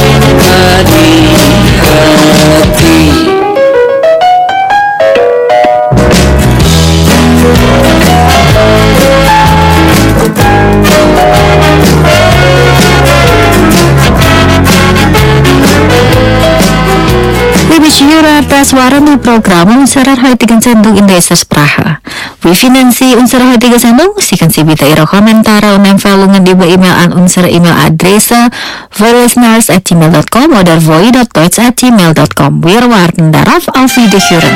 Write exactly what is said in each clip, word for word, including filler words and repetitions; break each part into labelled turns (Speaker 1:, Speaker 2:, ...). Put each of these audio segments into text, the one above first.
Speaker 1: hati-hati.
Speaker 2: We besturen presswarende program unserer heutigen Sendung in deze Sprache. We finansieren unsere heutige Sendung. Sie können Sie bitte Ihre Kommentare und Empfehlungen über E-Mail an unsere E-Mail-Adresse voilisteners at gmail dot com oder voi dot deutsch at gmail dot com. Wir warten darauf. Auf Wiederhören.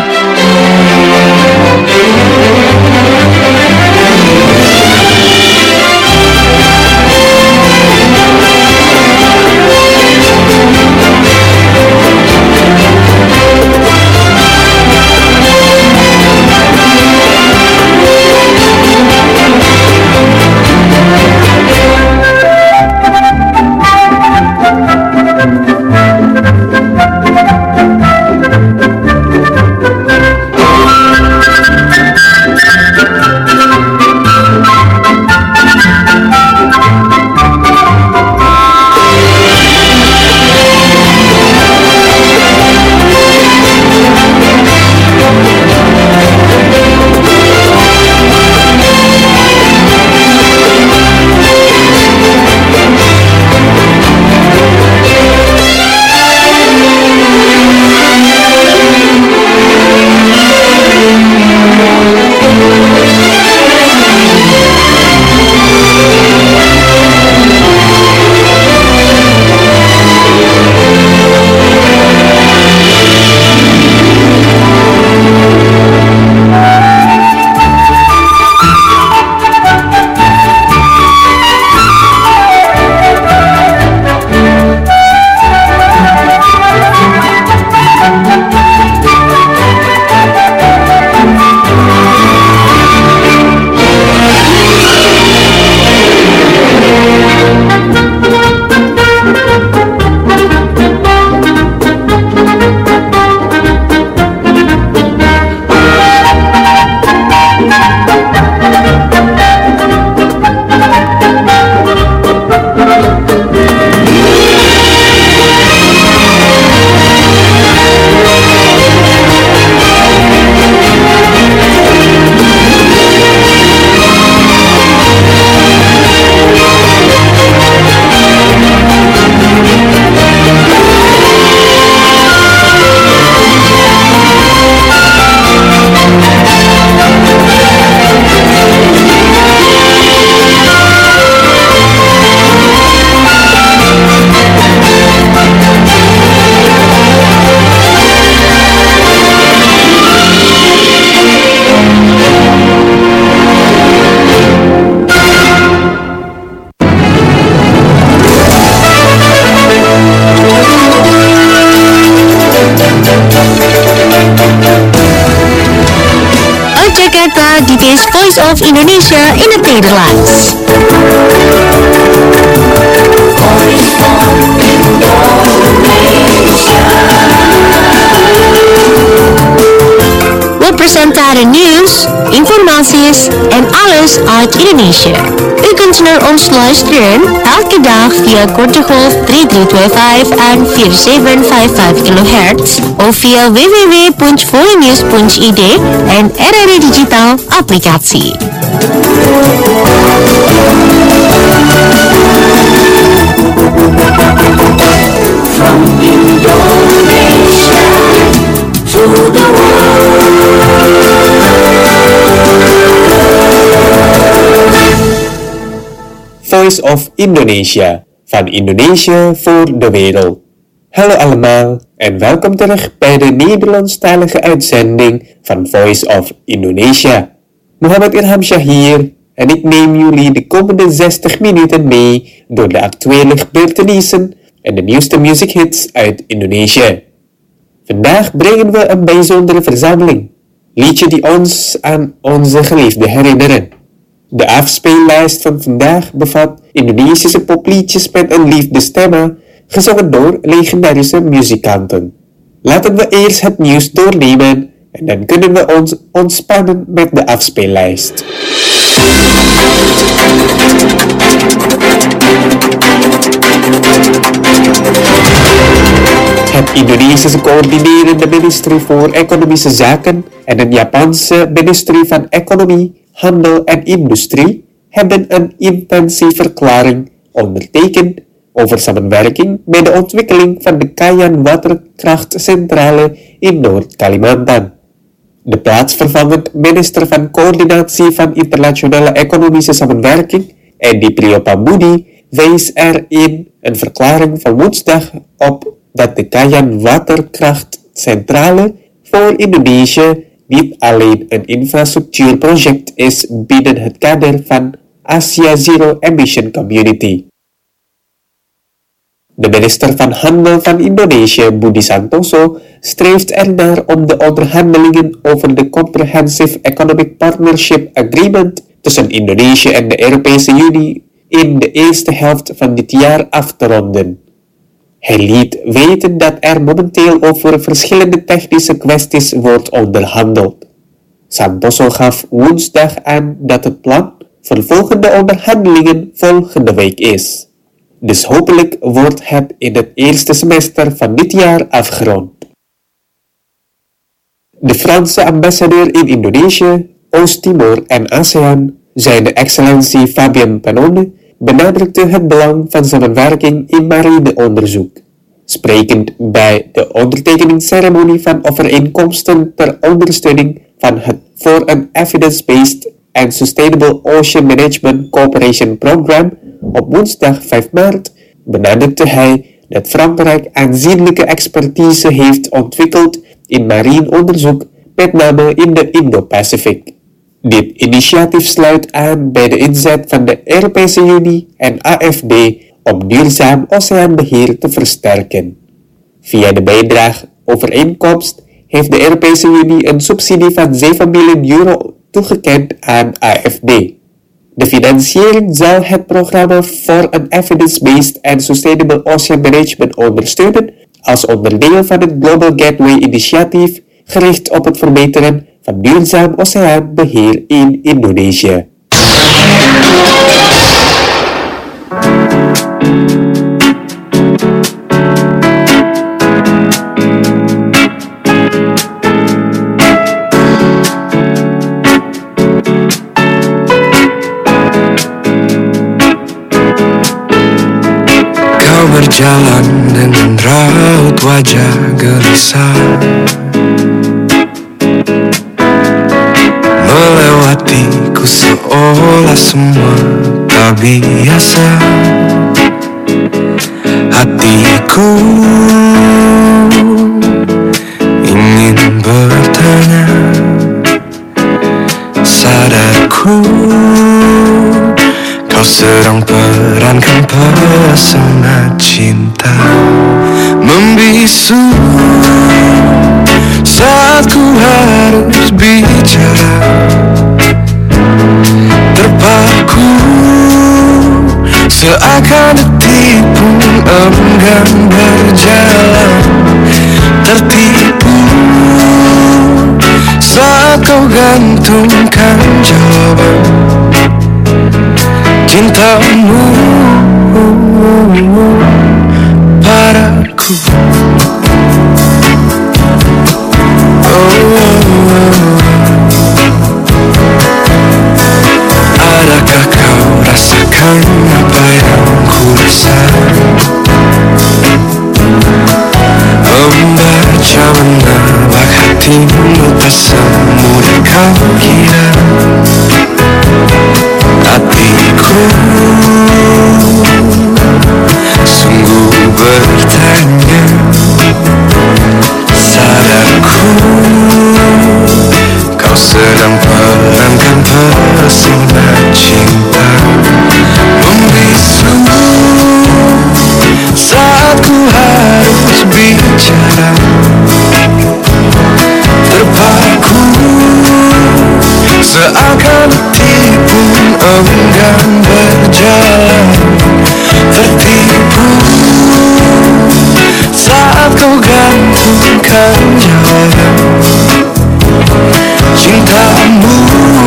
Speaker 3: Dit is Voice of Indonesia in het Nederlands. We presenteren nieuws, informaties en alles uit Indonesië. U kunt naar ons luisteren elke dag via korte golf drie drie twee vijf en vier zeven vijf vijf kilohertz of via w w w punt voinews punt i d en R R I Digital applicatie.
Speaker 1: From Indonesia to the world.
Speaker 4: Voice of Indonesia, van Indonesia voor de wereld. Hallo allemaal en welkom terug bij de Nederlandstalige uitzending van Voice of Indonesia. Muhammad Irham Shah hier en ik neem jullie de komende zestig minuten mee door de actuele gebeurtenissen en de nieuwste music hits uit Indonesië. Vandaag brengen we een bijzondere verzameling, liedje die ons aan onze geliefden herinneren. De afspeellijst van vandaag bevat Indonesische popliedjes met een liefdesthema, gezongen door legendarische muzikanten. Laten we eerst het nieuws doornemen en dan kunnen we ons ontspannen met de afspeellijst. Het Indonesische coördinerende ministerie voor Economische Zaken en het Japanse ministerie van Economie, Handel en Industrie hebben een intentieverklaring ondertekend over samenwerking bij de ontwikkeling van de Kayan waterkrachtcentrale in Noord-Kalimantan. De plaatsvervangend minister van Coördinatie van Internationale Economische Samenwerking, Edi Priyopambudi, wees er in een verklaring van woensdag op dat de Kayan waterkrachtcentrale voor Indonesië niet alleen een infrastructuurproject is binnen het kader van Asia Zero Emission Community. De minister van Handel van Indonesië, Budi Santoso, streeft ernaar om de onderhandelingen over de Comprehensive Economic Partnership Agreement tussen Indonesië en de Europese Unie in de eerste helft van dit jaar af te ronden. Hij liet weten dat er momenteel over verschillende technische kwesties wordt onderhandeld. Santoso gaf woensdag aan dat het plan voor volgende onderhandelingen volgende week is. Dus hopelijk wordt het in het eerste semester van dit jaar afgerond. De Franse ambassadeur in Indonesië, Oost-Timor en ASEAN, zijn excellentie Fabien Pannone, benadrukte het belang van samenwerking in marineonderzoek. Sprekend bij de ondertekeningsceremonie van overeenkomsten ter ondersteuning van het voor een evidence-based and sustainable ocean management cooperation program op woensdag vijf maart benadrukte hij dat Frankrijk aanzienlijke expertise heeft ontwikkeld in marien onderzoek, met name in de Indo-Pacific. Dit initiatief sluit aan bij de inzet van de Europese Unie en A F D om duurzaam oceaanbeheer te versterken. Via de bijdrageovereenkomst heeft de Europese Unie een subsidie van zeven miljoen euro toegekend aan A F D. De financiering zal het programma voor een evidence-based and sustainable ocean management ondersteunen als onderdeel van het Global Gateway Initiatief gericht op het verbeteren van duurzaam oceaanbeheer in Indonesië.
Speaker 5: Kau berjalan dengan raut wajah gelisah, melewatiku seolah semua tak biasa. Hatiku ingin bertanya, sadarku kau sedang perankan pesona cinta membisu saat ku harus bicara, terpaku seakan detik pun enggan berjalan, tertipu saat kau gantungkan jawaban cintamu padaku. Adakah kau rasakan apa yang ku rasa? Membaca menebak hatimu tak semudah kau kira. Hatiku sungguh bertanya, sadarku kau sedang perankan pesona cinta membisu saat ku harus bicara, terpaku seakan detik pun enggan berjalan, tertipu saat kau gantungkan jawaban cintamu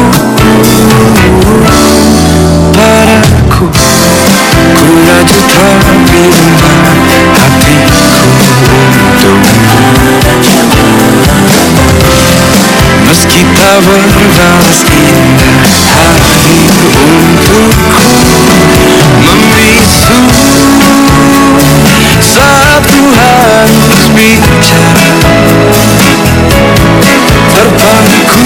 Speaker 5: padaku. Ku raju tapi lemah hatiku Meski tak berbalas indah hadir untukku membisu saat ku harus bicara terpaku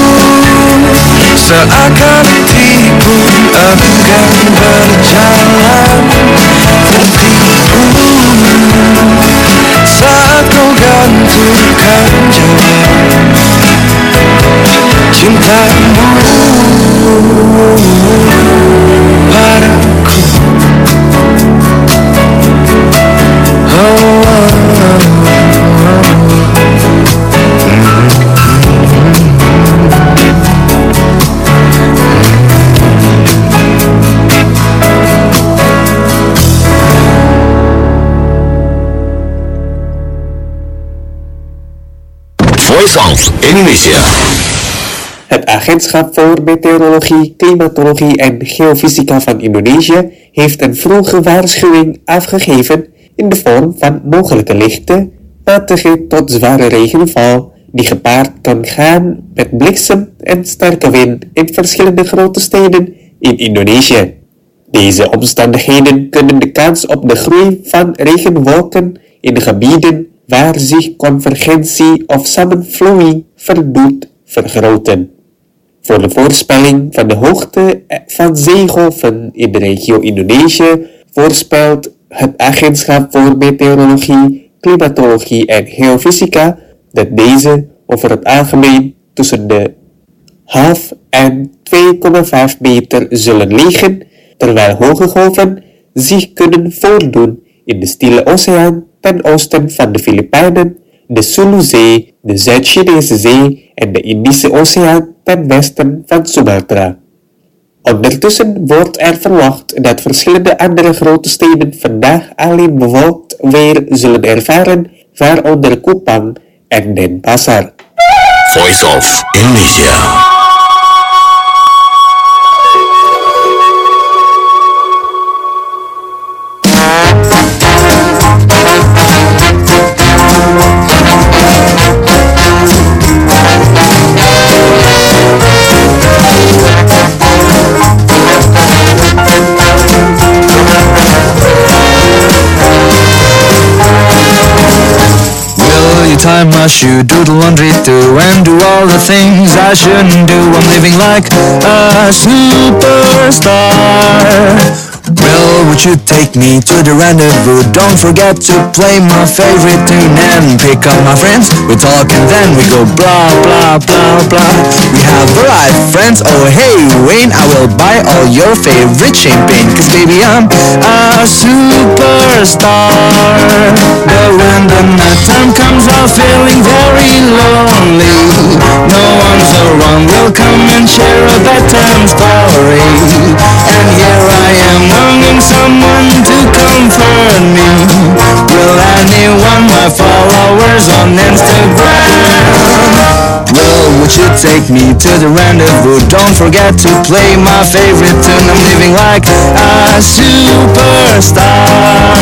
Speaker 5: seakan tipu enggan berjalan tertipu saat kau gantungkan jawab cintamu padaku. Oh, oh, oh,
Speaker 6: Voice of Indonesia.
Speaker 4: Het Agentschap voor Meteorologie, Klimatologie en Geofysica van Indonesië heeft een vroege waarschuwing afgegeven in de vorm van mogelijke lichte, matige tot zware regenval die gepaard kan gaan met bliksem en sterke wind in verschillende grote steden in Indonesië. Deze omstandigheden kunnen de kans op de groei van regenwolken in gebieden waar zich convergentie of samenvloeiing verdoet vergroten. Voor de voorspelling van de hoogte van zeegolven in de regio Indonesië voorspelt het Agentschap voor Meteorologie, Klimatologie en Geofysica dat deze over het algemeen tussen de half en twee komma vijf meter zullen liggen, terwijl hoge golven zich kunnen voordoen in de Stille Oceaan ten oosten van de Filipijnen, de Zuluzee, de Zuid-Chinese Zee en de Indische Oceaan ten westen van Sumatra. Ondertussen wordt er verwacht dat verschillende andere grote steden vandaag alleen bewolkt weer zullen ervaren, waaronder Kupang en Denpasar.
Speaker 6: Voice of Indonesia.
Speaker 5: Tie my shoe, do the laundry too, and do all the things I shouldn't do. I'm living like a superstar. Well, would you take me to the rendezvous? Don't forget to play my favorite tune and pick up my friends. We talk and then we go blah blah blah blah. We have arrived, friends. Oh hey Wayne, I will buy all your favorite champagne, cause baby I'm a superstar. But when the night time comes I'm feeling very lonely. No one's around, will come and share a bedtime story. And here I am longing someone to comfort me. Will anyone, my followers on Instagram? Well, would you take me to the rendezvous? Don't forget to play my favorite tune. I'm living like a superstar.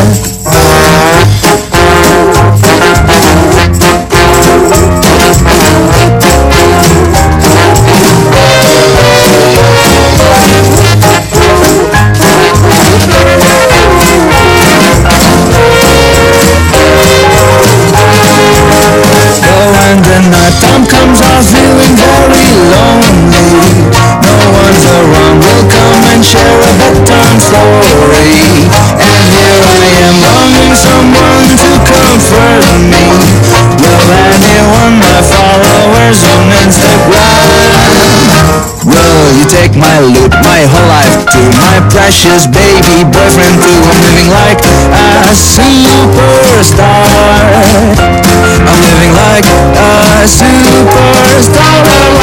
Speaker 5: When the night time comes I'm feeling very lonely. No one's around, will come and share a bedtime story. And here I am longing someone to comfort me. Will anyone, my followers on Instagram? Will you take my loot, my whole life too, my precious baby boyfriend too? I'm living like a superstar. I'm living like a superstar.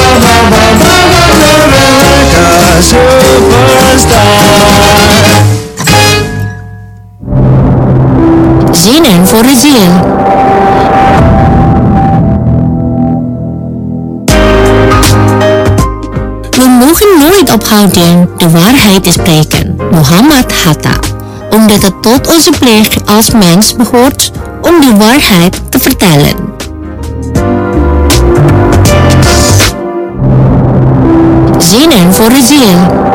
Speaker 5: Like a superstar.
Speaker 3: Zinnen voor de ziel. We mogen nooit ophouden de waarheid te spreken, Muhammad Hatta, omdat het tot onze plicht als mens behoort om de waarheid te vertellen. Zinnen voor de ziel.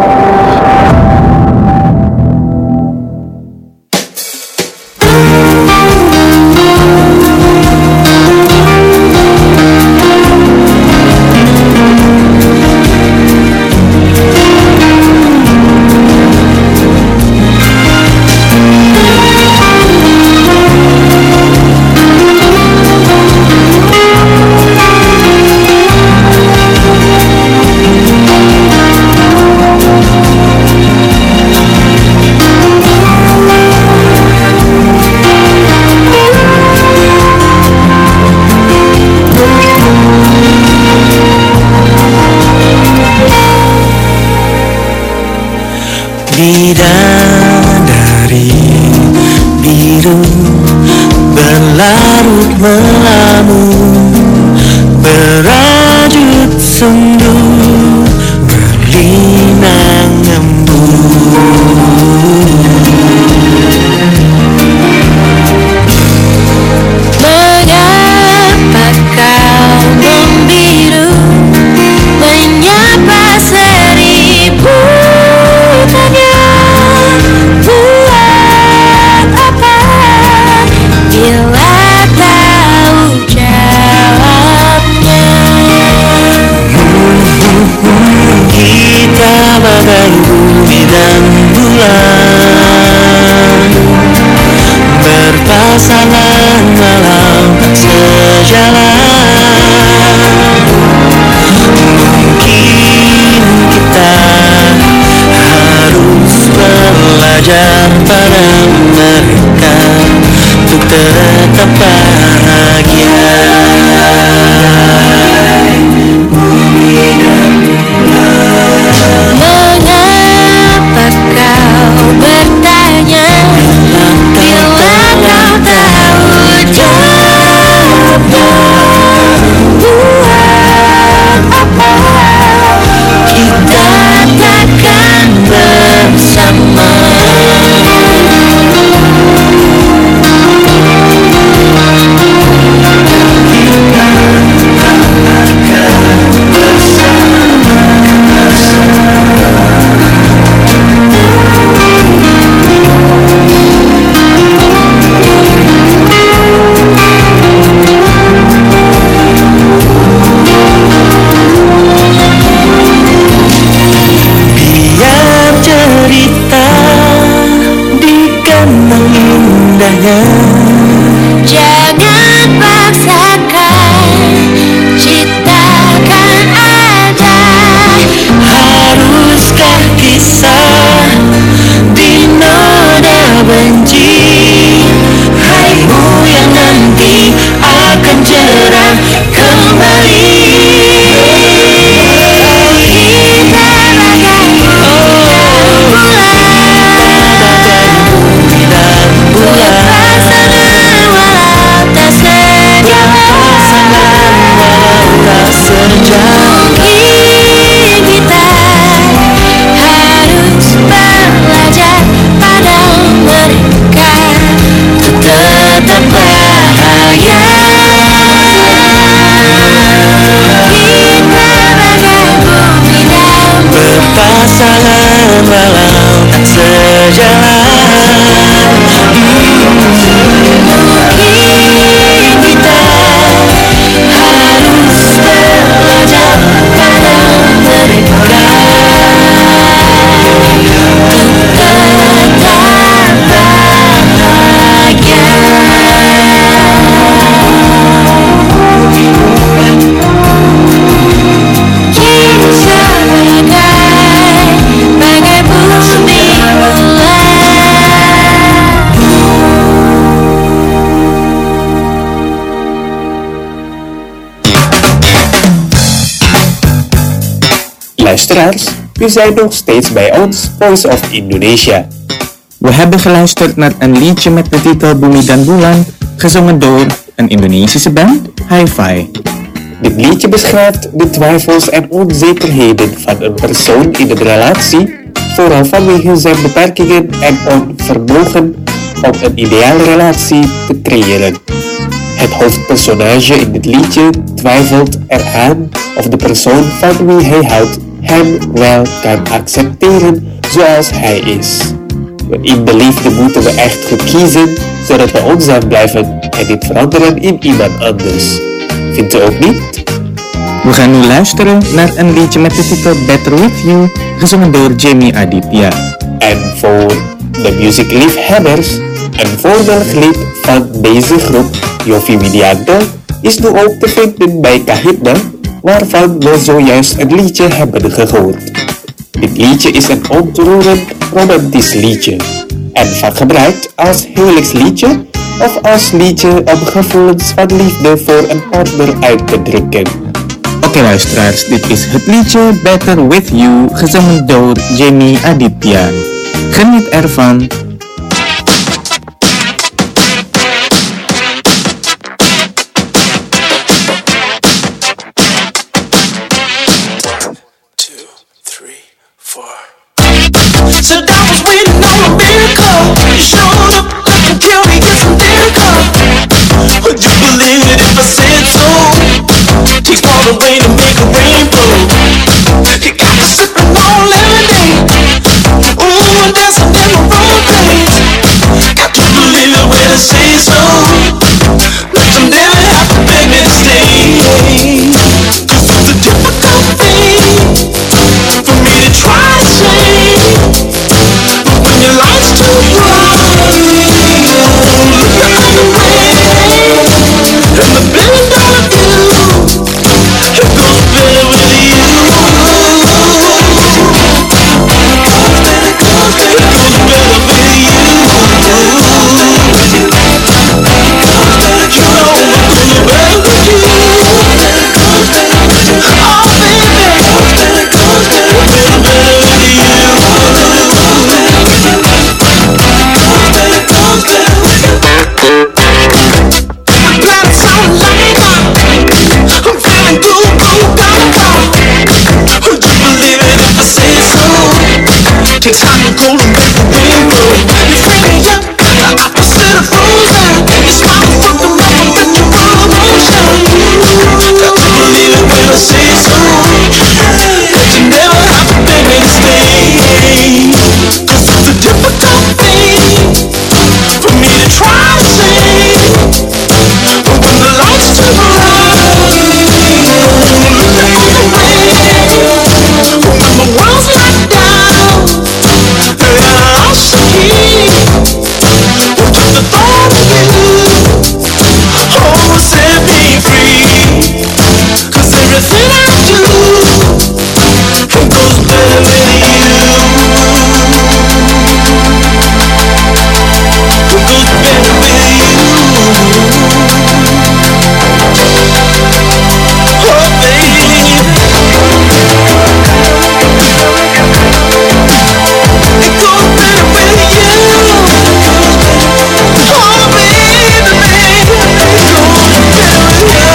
Speaker 5: Bidadari biru berlarut melamun, berajut sendu berlinang embun.
Speaker 3: Mengapa kau membiru, menyapa seribu tanya? Buat apa bila tahu jawabnya?
Speaker 5: Kita bagai bumi dan bulan, berpasangan walau tak sejalan. Mungkin kita harus belajar pada mereka untuk tetap bahagia.
Speaker 3: Mengapa kau bertanya bila kau tahu jawabnya? Buat apa kita takkan bersama?
Speaker 5: Biar cerita dikenang indahnya,
Speaker 3: Jangan paksakan, ciptakan aja.
Speaker 5: haruskah kisah dinoda benci? Harimu yang nanti akan cerah kembali.
Speaker 3: Kita bagai
Speaker 5: Bumi dan bulan,
Speaker 3: pasangan walau tak sejalan.
Speaker 5: walau tak sejalan.
Speaker 3: Mungkin kita harus belajar pada mereka untuk tetap bahagia. Kita bagai bumi dan
Speaker 5: Berpasangan walau tak sejalan.
Speaker 3: mungkin kita harus belajar pada mereka untuk tetap bahagia. Kita bagai bagai bumi
Speaker 4: Luisteraars, u zijn nog steeds bij ons Voice of Indonesia.
Speaker 7: We hebben geluisterd naar een liedje met de titel Bumi dan Bulan, gezongen door een Indonesische band, Hi-Fi.
Speaker 4: Dit liedje beschrijft de twijfels en onzekerheden van een persoon in een relatie, vooral vanwege zijn beperkingen en onvermogen om een ideale relatie te creëren. Het hoofdpersonage in dit liedje twijfelt eraan of de persoon van wie hij houdt hem wel kan accepteren zoals hij is. In de liefde moeten we echt goed kiezen, zodat we onszelf blijven en niet veranderen in iemand anders. Vindt u ook niet?
Speaker 7: We gaan nu luisteren naar een liedje met de titel Better With You, gezongen door Jamie Aditya.
Speaker 4: En voor de muziekliefhebbers, een voorbeeld lied van deze groep, Yovie Widianto, is nu ook te vinden bij Kahitna, waarvan we zojuist een liedje hebben gehoord. Dit liedje is een ontroerend romantisch liedje en vaak gebruikt als huwelijksliedje of als liedje om gevoelens van liefde voor een partner uit te drukken.
Speaker 7: Oké okay, luisteraars, dit is het liedje Better With You, gezongen door Jamie Aditya. Geniet ervan!
Speaker 1: Said I was waiting on a miracle. You showed up looking curious and lyrical. Would you believe it if I said so? Takes more than rain to make a rainbow. You got me sipping on lemonade. Ooh, I'm dancing in my road place. Got to believe it when I say so. But you never have to beg me to stay. Cause it's a difficult thing for me to try to say. When your light's too bright, look at the rain and the billion dollar view. It goes better with you. It goes better, it goes better with you. You know it goes better with you. Oh baby, it goes better, it goes better, better, better with you. Takes hot and cold and make the rainbow. You free me up, the opposite of frozen. You smile from the mouth, but you run emotion. Got to believe it when I say so. But you never have to beg me to stay. Cause it's a difficult thing for me to try to say. But when the lights too bright, look at the rain. When my world's locked down, I'll see. Well, just the thought of you, oh, set me free. Cause everything I do, it goes better with you. It goes better with you. Oh, baby. It goes better with you. Oh, baby, baby. It goes better with you.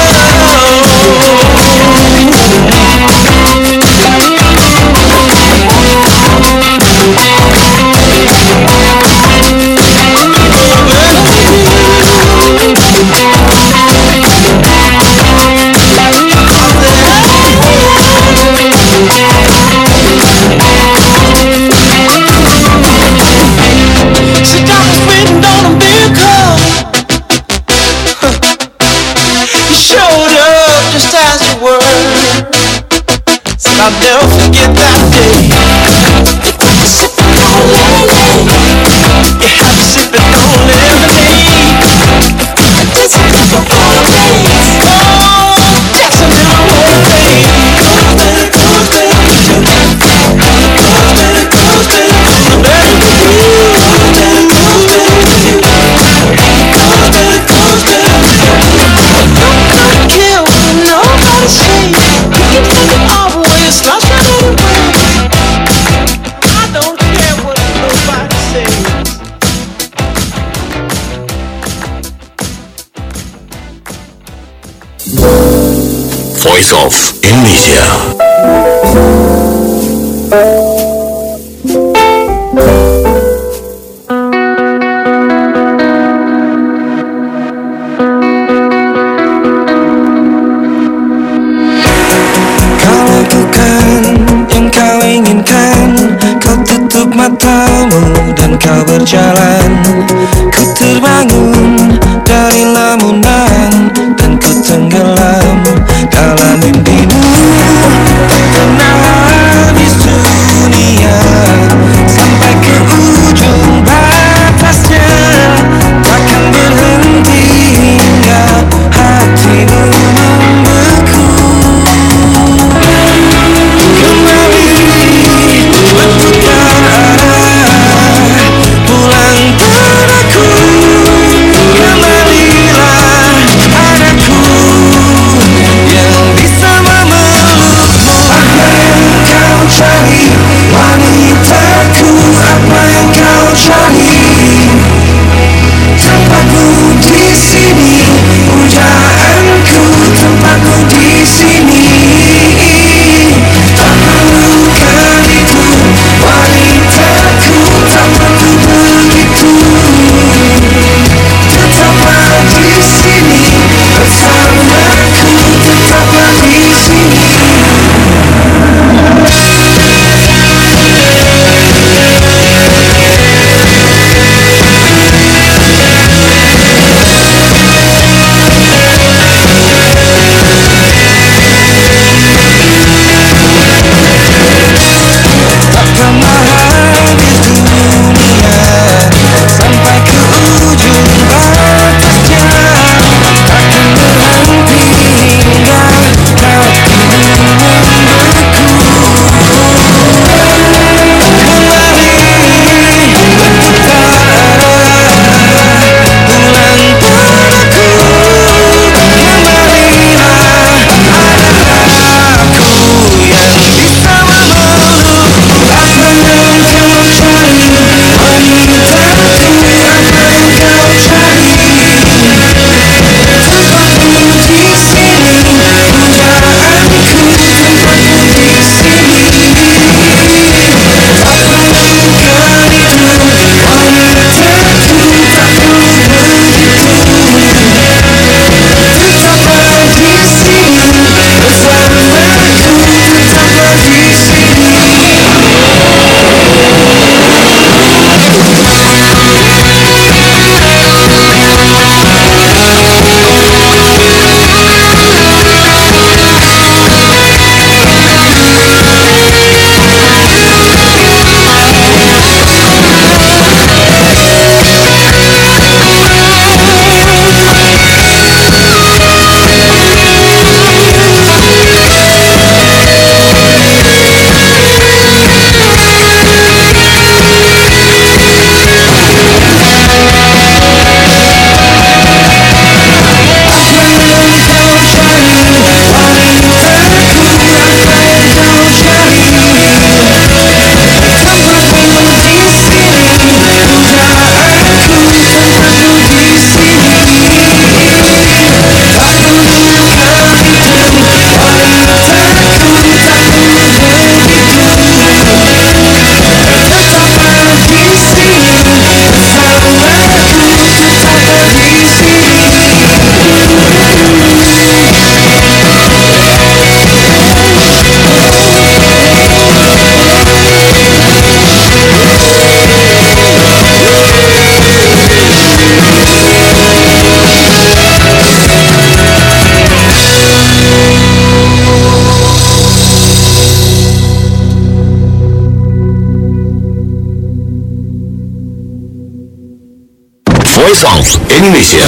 Speaker 1: Said I was waiting on a miracle. You showed up just as you were. Said I'll never forget that day. You got me sipping on lemonade. You had me sipping on lemonade. This is the holidays. Oh, dancing in my own way. Goes better, goes better with you. Goes better, goes better, goes better with you. Goes better, goes better with you. Goes better, goes better with you. Don't care what nobody say. You can take it all away. It's not right anyway. I don't care what nobody says.
Speaker 6: Voice of Indonesia.
Speaker 5: Kau lakukan yang
Speaker 1: kau berjalan, ku terbangun dari lamunan dan ku tenggelam dalam mimpimu. Pernah habis dunia sampai ke ujung batasnya, takkan berhenti hingga hatimu membeku. Kembali berputar arah, pulang padaku. Kembalilah padaku, yang bisa memelukmu. Apa yang kau cari, wanitaku? Apa yang kau cari? Tempatku di sini, pujaanku. Tempatku di sini. Tak perlukan itu, wanitaku. Tak perlu begitu. Tetaplah di sini bersamaku. Tetaplah di sini. Tak pernah habis dunia sampai ke ujung batasnya, takkan berhenti hingga hatimu membeku. Kembali berputar arah, pulang padaku. Kembalilah padaku, yang bisa memelukmu. Apa yang kau cari, wanitaku? Apa yang kau cari? Tempatku di sini, pujaanku. Tempatku di sini. Tak perlukan itu, wanitaku. Tak perlu begitu. Tetaplah di sini bersamaku. Tetaplah di sini.
Speaker 6: Voice of Indonesia.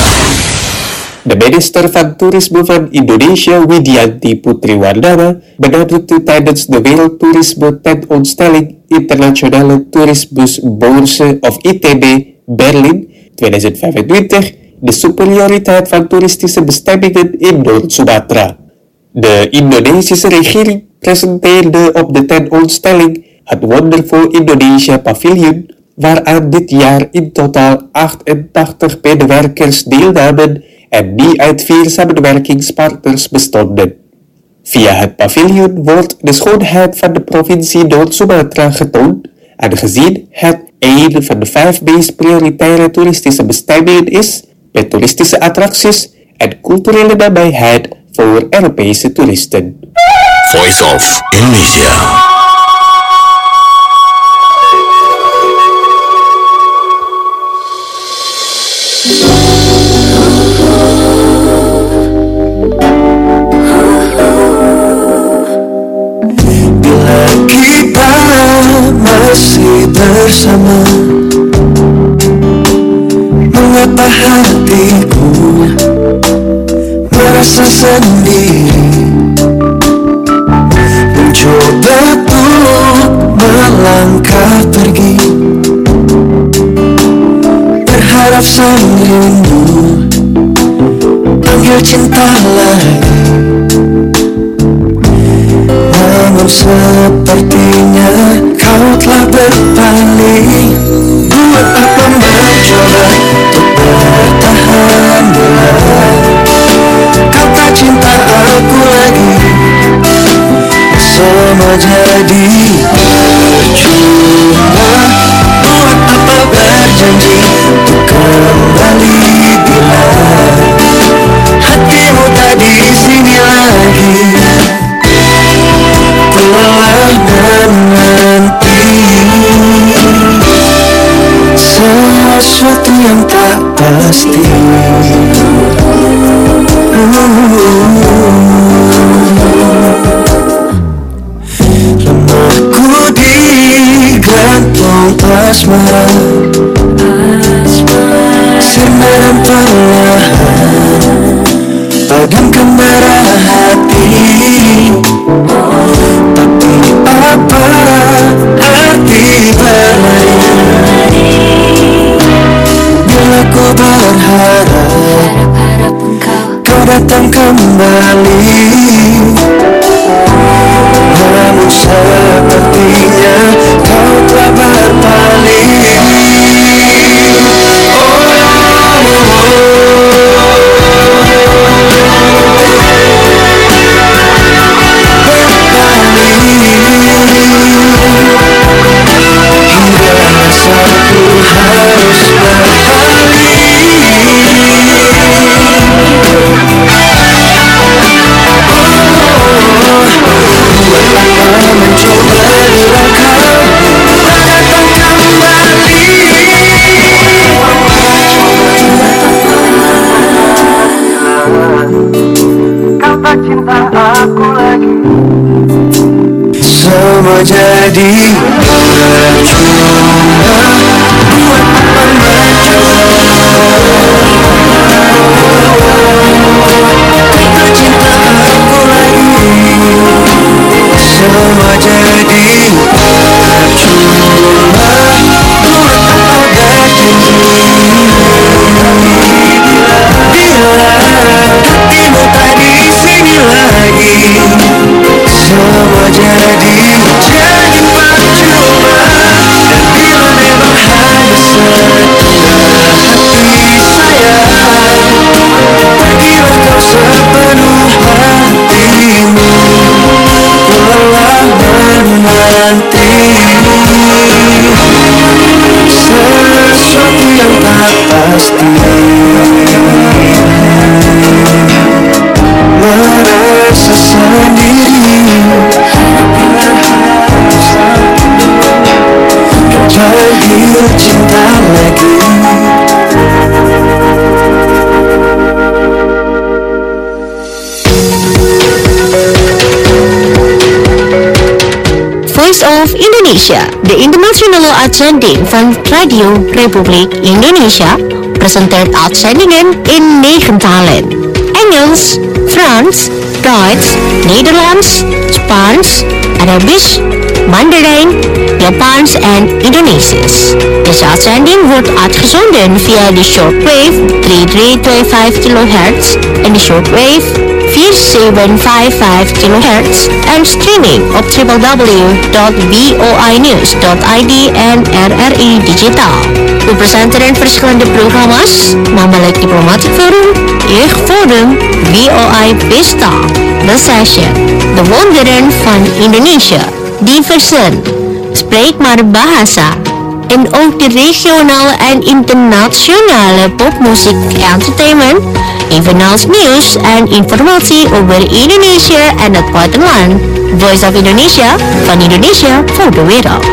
Speaker 4: The Minister van Toerisme van Indonesia, Widianti Putriwardana, benadrukte tijdens de Wereldtoerisme Tentoonstelling Internationale Tourismus Bourse of I T B Berlin tweeduizend vijfentwintig de superioriteit van toeristische bestemmingen in Noord-Sumatra. De Indonesische regering presenteerde op de tentoonstelling het Wonderful Indonesia Pavilion, waaraan dit jaar in totaal achtentachtig medewerkers deelnamen en die uit vier samenwerkingspartners bestonden. Via het paviljoen wordt de schoonheid van de provincie Noord-Sumatra getoond, aangezien het een van de vijf meest prioritaire toeristische bestemmingen is, met toeristische attracties en culturele nabijheid voor Europese toeristen.
Speaker 6: Voice of Indonesia.
Speaker 1: bersama. Mengapa hatiku merasa sendiri, mencoba untuk melangkah pergi, berharap sang rindu panggil cinta lagi. Namun sepertinya kau telah berpaling. Buat apa mencoba untuk bertahan bila kau tak cinta aku lagi. Semua jadi percuma. Buat apa berjanji untuk kembali bila hatimu tak di sini lagi. Ku lelah menanti sesuatu yang tak pasti. Lemahku digantung asmara, sirna dan perlahan padamkan bara hati. Tapi apa arti berlari bila ku berharap kau datang kembali. Namun sepertinya kau telah berpaling. Semua jadi percuma. Buat apa mencoba untuk cinta aku lagi. Semua jadi percuma. Buat apa berjanji bila hatimu tak di sini lagi. Semua jadi jadi percuma. Dan bila memang hanya setengah hati saya, pergilah kau sepenuh hatimu. Ku lelah menanti sesuatu yang tak pasti. Merasa sendiri, panggil cinta lagi.
Speaker 3: Voice of Indonesia, de internationale uitzending van Radio Republiek Indonesia, presenteert uitzendingen in negen talen: Engels, Frans, Duits, Nederlands, Spaans, Arabisch, Mandarijn, Japans en Indonesisch. Deze uitzending wordt uitgezonden via de shortwave drie drie twee vijf kilohertz en de shortwave vier zeven vijf vijf kilohertz en streaming op w w w punt v o i news punt i d en R R I Digitaal. We presenteren verschillende programma's, namelijk Diplomatic Forum, Jeugdforum, V O I Pesta, The Session, De Wonderen van Indonesië, Diversen, Spreek maar Bahasa, en ook de regionale en internationale popmuziek entertainment, evenals nieuws en informatie over Indonesië en het buitenland. Voice of Indonesia, van Indonesia voor de wereld.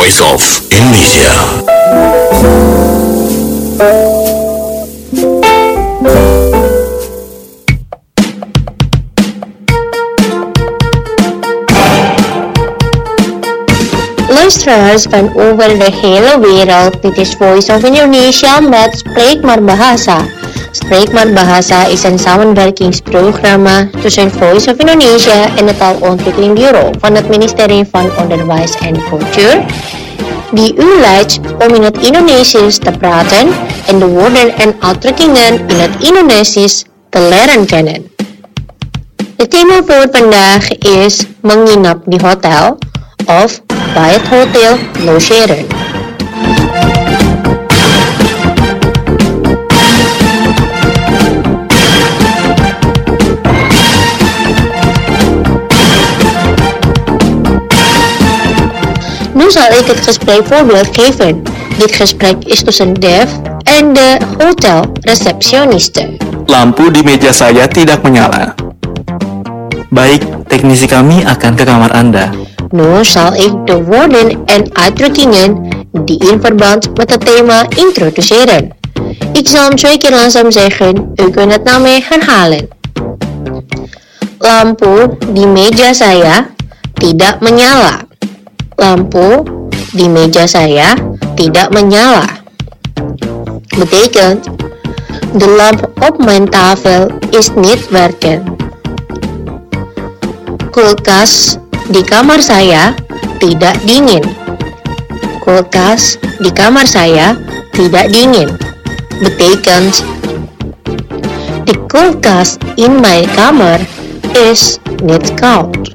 Speaker 6: Voice of Indonesia.
Speaker 3: Luisteraars van over de hele wereld, dit is Voice of Indonesia met Spreek maar Bahasa. Spreek maar Bahasa is een samenwerkingsprogramma tussen Voice of Indonesia en het Taalontwikkelingbureau van het ministerie van Onderwijs en Cultuur, die u leidt om in het Indonesisch te praten en de woorden en uitdrukkingen in het Indonesisch te leren kennen. Het thema voor vandaag is menginap di hotel of bij het hotel logeren. Nu zal ik het gesprek voorbeeld geven. Dit gesprek is tussen Dev en de hotelreceptioniste.
Speaker 7: Lampu di meja saya tidak menyala. Baik, teknisi kami akan ke kamar Anda.
Speaker 3: Nu zal ik de woorden en uitdrukkingen die in verband met het thema introduceren. Ik zal hem twee keer langzaam zeggen, u kunt het naar mij herhalen. Lampu di meja saya tidak menyala. Lampu di meja saya tidak menyala. Betekent, de lamp op mijn tafel is niet werken. Kulkas di kamar saya tidak dingin. Kulkas di kamar saya tidak dingin. Betekent, de kulkas in mijn kamer is niet koud.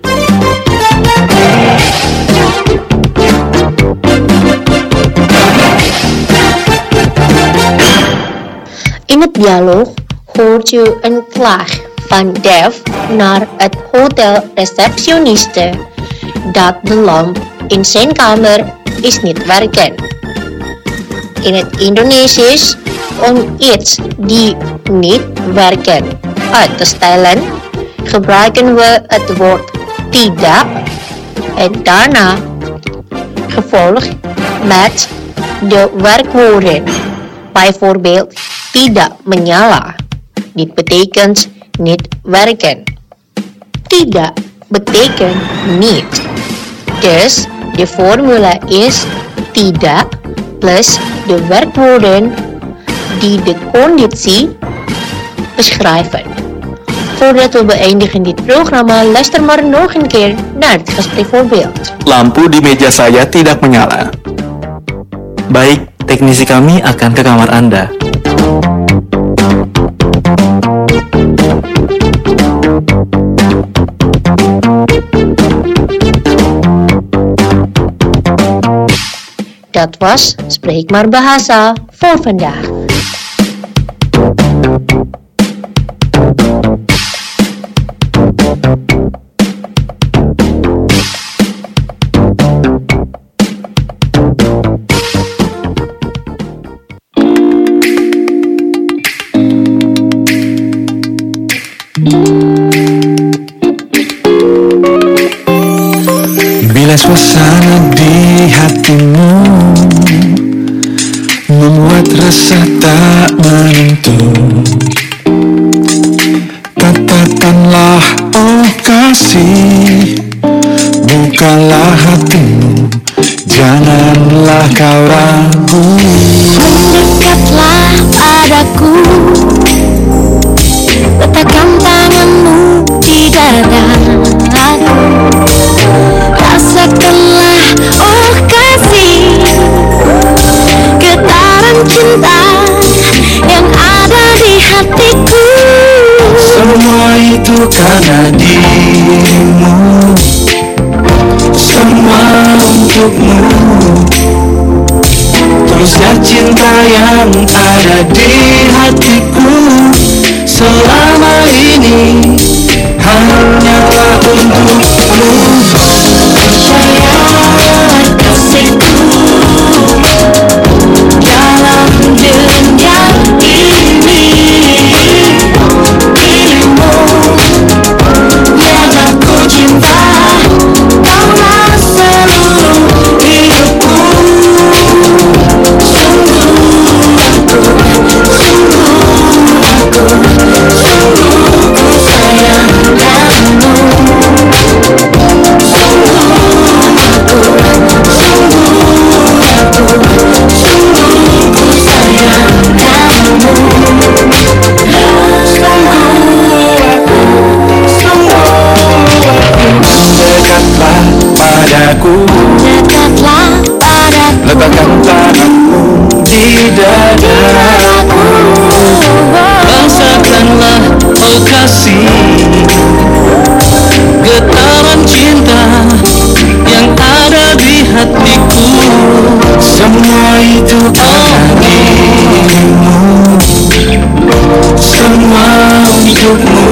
Speaker 3: In het dialoog hoort u een klaag van Dev naar het hotelreceptioniste dat de lamp in zijn kamer is niet werken. In het Indonesisch, om iets die niet werken uit te stellen, gebruiken we het woord tidak en daarna gevolgd met de werkwoorden. Bijvoorbeeld tidak menyala. Dit betekent niet werken. Tidak betekent niet. Dus de formule is tidak plus de werkwoorden die de conditie beschrijven. Voordat we beëindigen dit programma, luister maar nog een keer naar het gesprekvoorbeeld.
Speaker 7: Lampu di meja saya tidak menyala. Baik, teknisi kami akan ke kamar Anda.
Speaker 3: Dat was Spreek maar Bahasa voor vandaag.
Speaker 5: Bila suasana di hatimu membuat rasa tak menentu, katakanlah oh kasih, bukalah hatimu, janganlah kau ragu.
Speaker 3: Mendekatlah padaku, letakkan tanganmu di dadaku. Rasakanlah oh kasih, getaran cinta yang ada di hatiku.
Speaker 5: Semua itu karena dirimu, semua untukmu. Terusnya cinta yang ada di hatiku selama ini hanyalah untukmu.
Speaker 3: Percayalah kasihku dalam dunia ini. Dirimu yang aku cinta, kaulah seluruh hidupku.
Speaker 1: getaran cinta yang ada di hatiku.
Speaker 5: Semua itu karena dirimu, semua untukmu.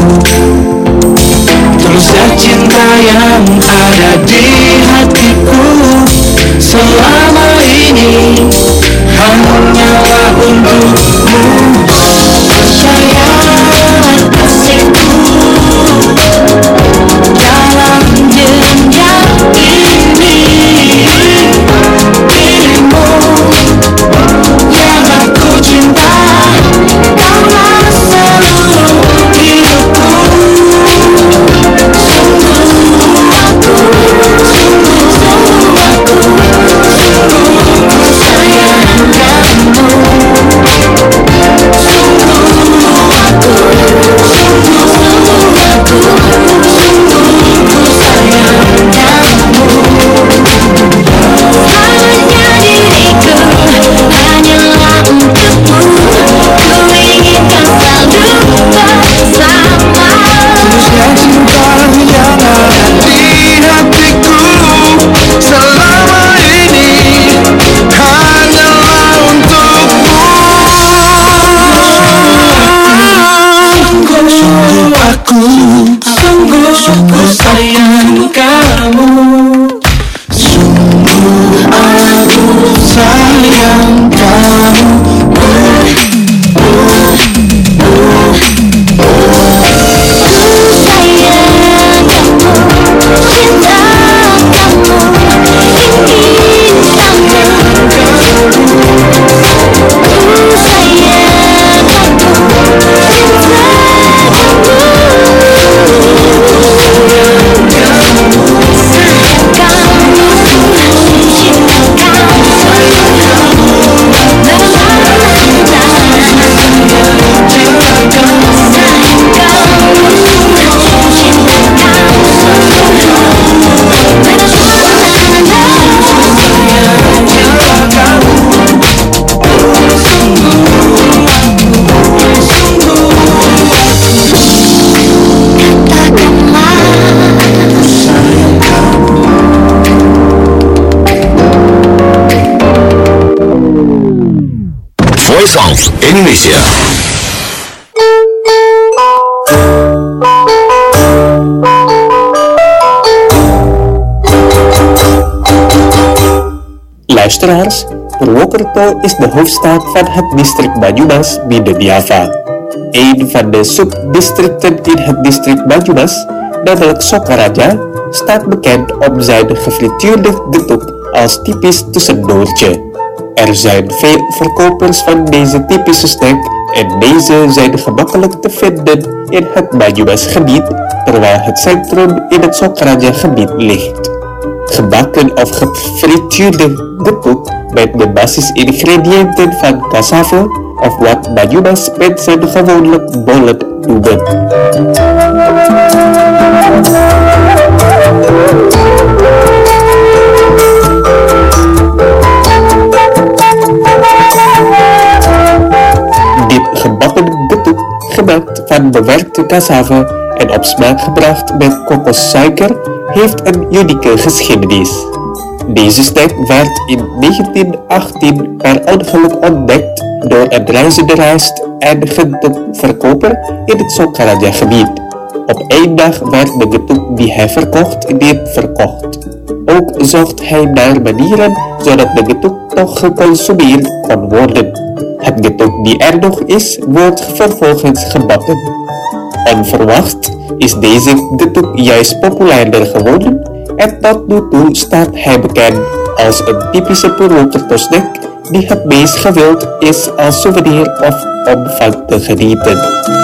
Speaker 5: Tulusnya cinta yang ada di hatiku selama ini hanyalah untukmu. Percayalah kasihku dalam jenjang ini, dirimu yang aku cinta, kaulah seluruh hidupku. Sungguh sayang kamu, sungguh aku sayang kamu.
Speaker 6: Voice of Indonesia.
Speaker 4: Luisteraars, Purwokerto is de hoofdstad van het district Banyumas binnen Java. Een van de subdistricten in het district Banyumas, namelijk Sokaraja, staat bekend om zijn gefrituurde getuk als typisch tussendoortje. Er zijn veel verkopers van deze typische snack en deze zijn gemakkelijk te vinden in het Banyumas gebied, terwijl het centrum in het Sokaraja gebied ligt. Gebakken of gefrituurde getuk met de basisingrediënten van cassave of wat Banyumas mensen gewoonlijk bollen noemen. Dit gebakken getuk, gemaakt van bewerkte cassave en op smaak gebracht met kokossuiker, heeft een unieke geschiedenis. Deze snack werd in negentien achttien per ongeluk ontdekt door een reizende rijst- en getukverkoper in het Sokaraja gebied. Op één dag werd de getuk die hij verkocht niet verkocht. Ook zocht hij naar manieren zodat de getuk toch geconsumeerd kon worden. Het getuk die er nog is, wordt vervolgens gebakken. Onverwacht is deze getuk juist populairder geworden en tot nu toe staat hij bekend als een typische Purwokerto snack die het meest gewild is als souvenir of om van te genieten.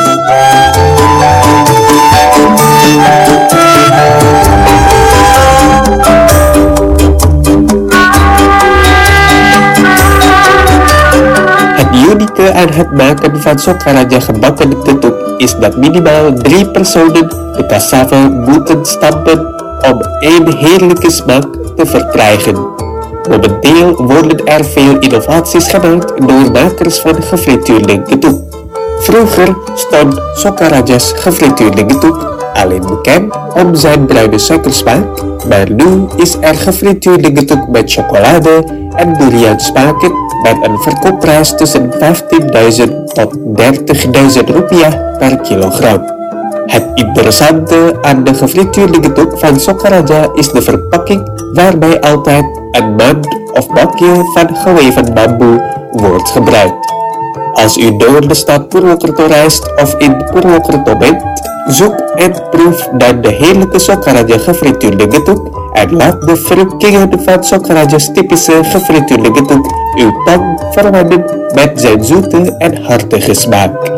Speaker 4: Het unieke aan het maken van Sokaraja gebakken getuk is dat minimaal drie personen de cassave moeten stampen om één heerlijke smaak te verkrijgen. Momenteel worden er veel innovaties gemaakt door makers van gefrituurde getuk. Vroeger stond Sokaraja's gefrituurde getuk Alleen bekend om zijn bruine suikersmaak, maar nu is er gefrituurde getuk met chocolade en durian smaken met een verkoopprijs tussen vijftienduizend tot dertigduizend rupiah per kilogram. Het interessante aan de gefrituurde getuk van Sokaraja is de verpakking, waarbij altijd een mand of bakje van geweven bamboe wordt gebruikt. Als u door de stad Purwokerto reist of in Purwokerto bent, zoek en proef dan de heerlijke Sokaraja gefrituurde getuk en laat de verrukkingen van Sokaraja's typische gefrituurde getuk uw tong verwennen met zijn zoete en hartige smaak.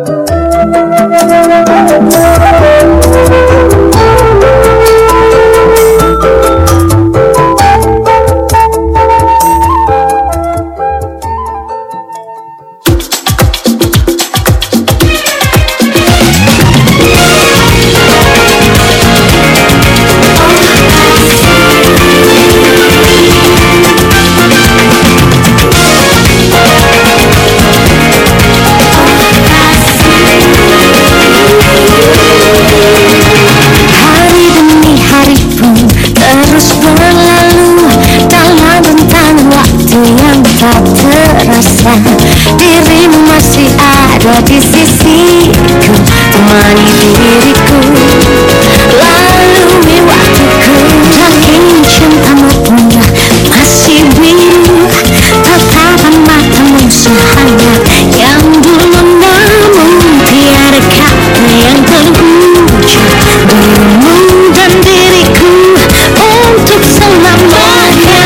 Speaker 3: Dirimu masih ada di sisiku, temani diriku, lalui waktuku. Daging cintamu punya masih biru, tatapan matamu sehangat yang dulu, namun tiada kata yang terucap. Dirimu dan diriku untuk selamanya.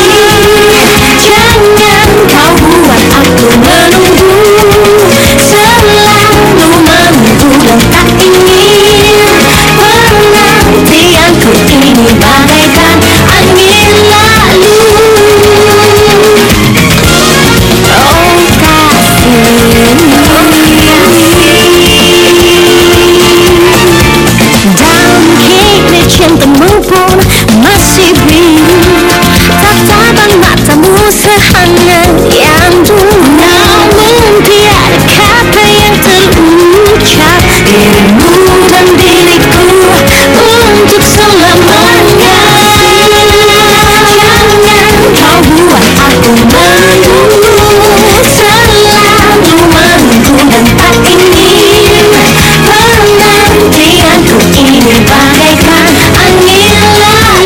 Speaker 3: Jangan kau buat aku menunggu, selalu menunggu dan tak ingin. Penantianku ini bagaikan angin lalu. Oh kasih, dan kini cintamu pun masih biru, tatapan matamu sehangat yang dulu, namun tiada kata yang terucap. Dirimu dan diriku untuk selamanya. Jangan kau buat aku menunggu, selalu menunggu dan tak ingin. Penantianku ini bagaikan angin lalu.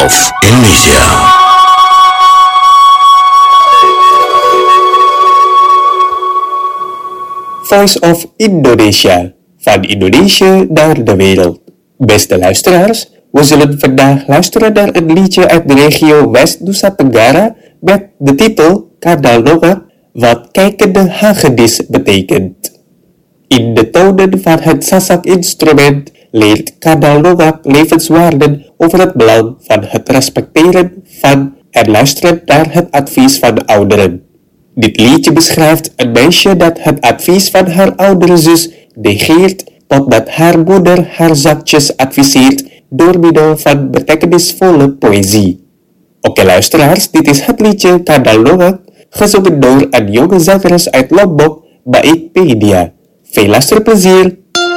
Speaker 6: of Indonesia.
Speaker 4: Voice of Indonesia, van Indonesië naar de wereld. Beste luisteraars, we zullen vandaag luisteren naar een liedje uit de regio West Nusa Tenggara met de titel Kadal Nongak, wat kijkende hagedis betekent. In de tonen van het Sasak-instrument leert Kadal Nongak levenswaarden over het belang van het respecteren van en luisteren naar het advies van de ouderen. Dit liedje beschrijft een meisje dat het advies van haar oudere zus negeert totdat haar moeder haar zachtjes adviseert door middel van betekenisvolle poëzie. Oké luisteraars, dit is het liedje Kadal Nongak, gezongen door een jonge zangeres uit Lombok, Baik Pedia. Veel luisterplezier!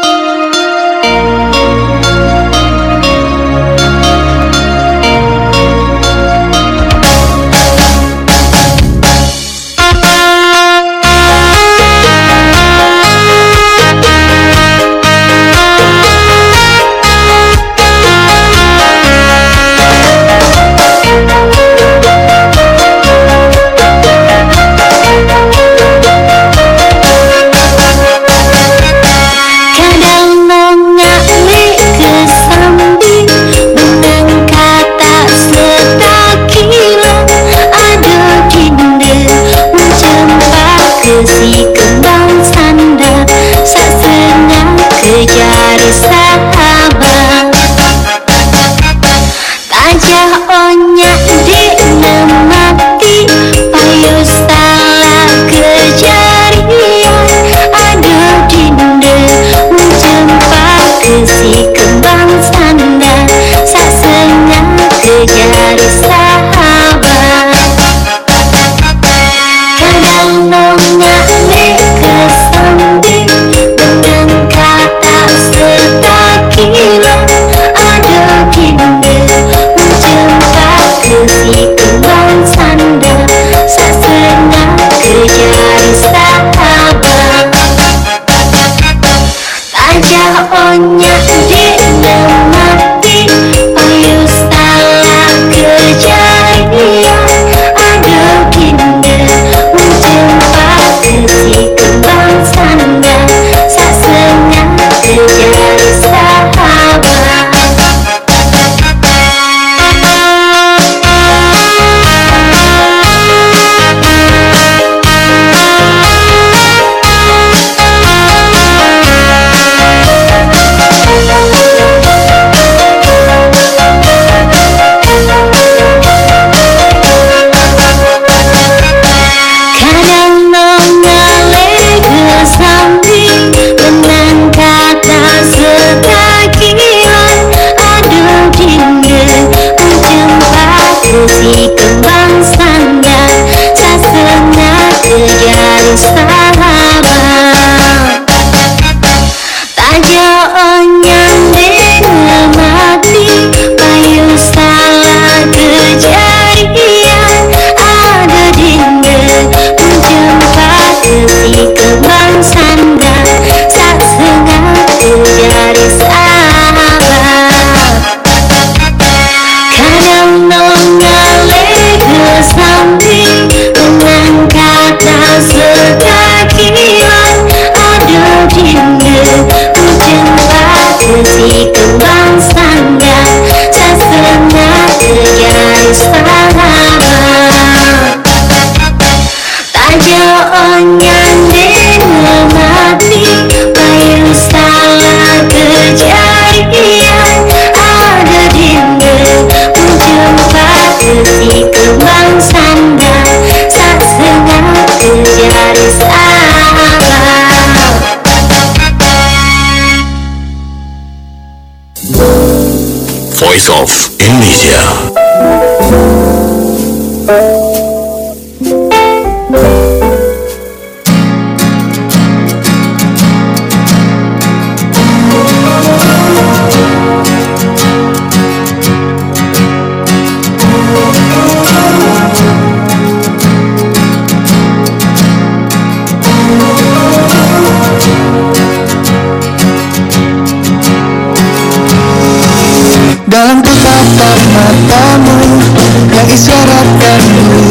Speaker 6: Voice of Indonesia.
Speaker 1: Dalam tatap mata
Speaker 5: matamu yang isyaratkan dulu.